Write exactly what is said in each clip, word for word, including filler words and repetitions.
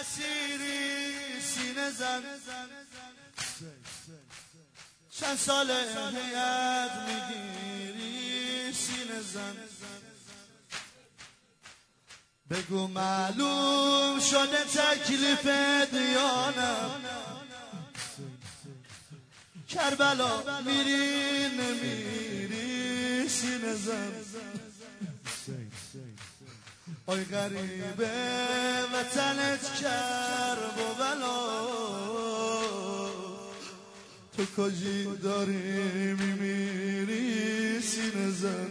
اسیری سینه زن، چند سال هیئت میگیری سینه زن. بگو معلوم شده تکلیف دیانم، کربلا میری نمیری سینه زن. آی غریبه وطنت کرب و بلا، تو کجی داری میمیری سینه زن.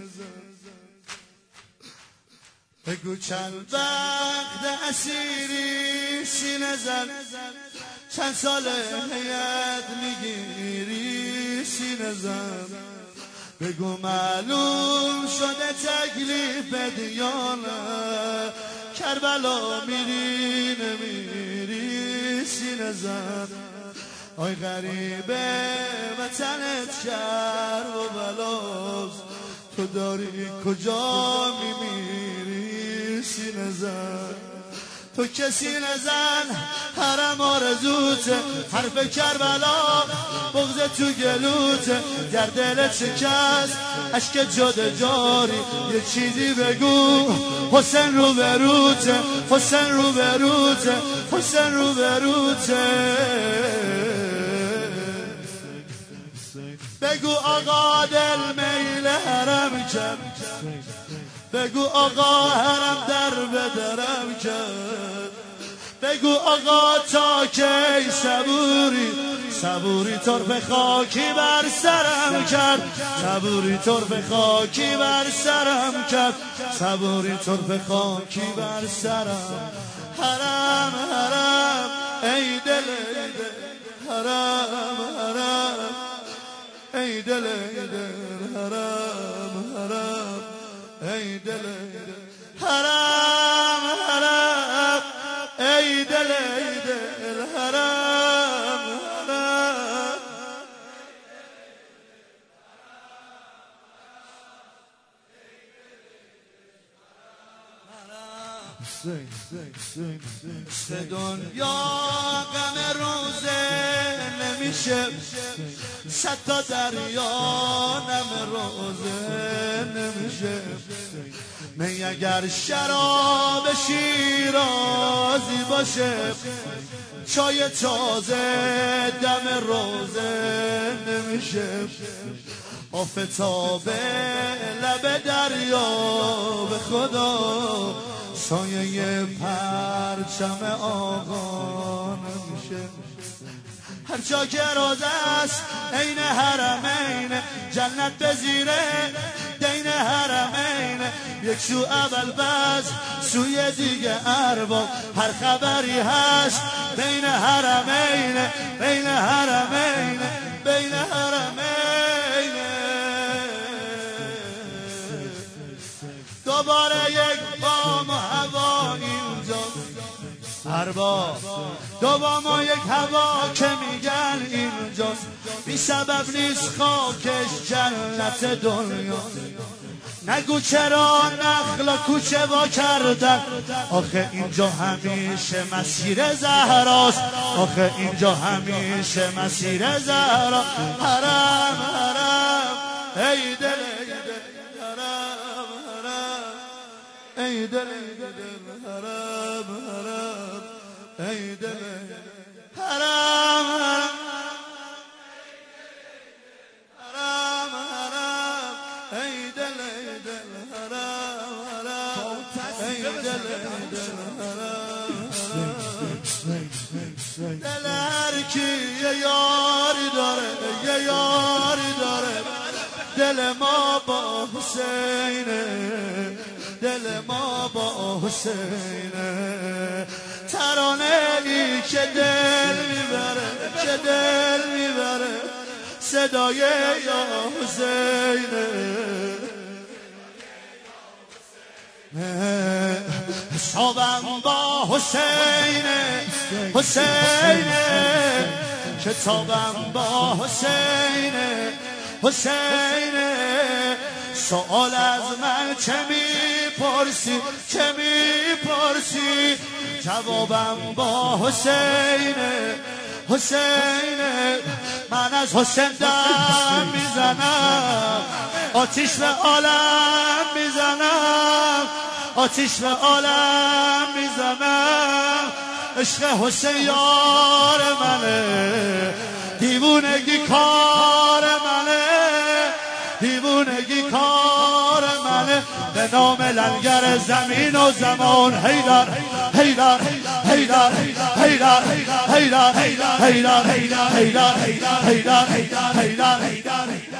بگو چند وقت اسیری سینه زن، چند سال هیئت میگیری سینه زن. بگو معلوم شده تکلیف دیانه، کربلا میری نمیری سینه زن. آی غریبه وطنت کرب و بلاست، تو داری کجا میمیری سینه زن. تو کسی نزن حرم آرزوته، حرف کربلا بغض تو گلوته. گر دلت شکست اشک جاده جاری، یه چیزی بگو حسین رو بروته، حسین رو بروته، حسین رو بروته. بگو آقا دل میل حرم کرد، بگو آقا حرم در به درم کرد. بگو آقا تا کی صبوری، صبوری طرف خاکی بر سرم کرد، صبوری طرف خاکی بر سرم کرد، صبوری طرف خاکی بر سرم. حرم حرم ای دل ای دل حرم حرم ای دل ای دل حرم حرم ای دل حرم حرم ای دل ای دل حرم حرم. سه دنیا غم روزه نمیشه، صد تا دریا نم روزه نمیشه. می اگر شراب شیرازی باشه، چای تازه دم روزه نمیشه. آفتاب لب دریا به خدا، سایه پرچم آقا نمیشه. هر جا که روزه است عین حرمین، جنت به زیره دین حرمین. یک سو اول بز سوی دیگه ارباب، هر خبری هست بین حرمین، بین حرمین، بین حرمین. دوباره یک بام و هوا اینجا ارباب، دوباره ما یک هوا که میگن اینجاست. بی سبب نیست خاکش جنت دنیا. نگو چرا نخلا کوچه وا کردن، آخه اینجا همیشه مسیر زهراست، آخه اینجا همیشه مسیر زهرا. حرم حرم ای دل ای دل حرم حرم ای دل ای دل حرم حرم ای دل حرم حرم حرم حرم ای دل ای دل حرم حرم ای دل ای دل حرم حرم. دل هر کی یه یاری داره، یه یاری داره. دل ما با حسینه، دل ما با حسینه. ترانه ای که دل میبره، که دل میبره. صدای یا حسینه، حسابم با حسینه، حسینه. کتابم با حسینه، حسینه. سوال از من چه میپرسی، چه میپرسی؟ جوابم با حسین حسین من از حسین دم میزنم آتیش به عالم میزنم آتیش به عالم میزنم عشق حسین یار منه دیوونگی کار منه دیوونگی کار منه به نام لنگر زمین و زمان حیدر حیدر حیدر حیدر حیدر حیدر حیدر حیدر حیدر حیدر حیدر